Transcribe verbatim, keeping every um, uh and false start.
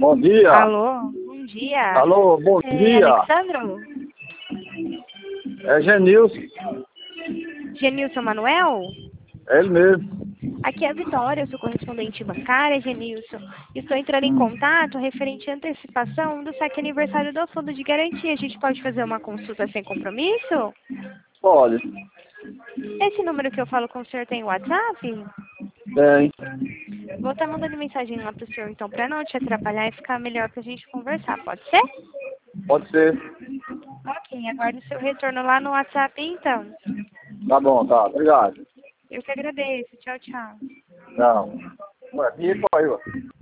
Bom dia. Alô, bom dia. Alô, bom é, dia. Alexandro? É Genilson. Genilson Manuel? É ele mesmo. Aqui é a Vitória, eu sou correspondente bancária, Genilson. Estou entrando em Hum. contato referente à antecipação do saque aniversário do Fundo de Garantia. A gente pode fazer uma consulta sem compromisso? Pode. Esse número que eu falo com o senhor tem WhatsApp? Tem. Vou estar mandando mensagem lá para o senhor, então, para não te atrapalhar e ficar melhor para a gente conversar, pode ser? Pode ser. Ok, aguardo o seu retorno lá no WhatsApp, então. Tá bom, tá. Obrigado. Eu que agradeço. Tchau, tchau. Não. Ué, aqui, pô, aí, ué.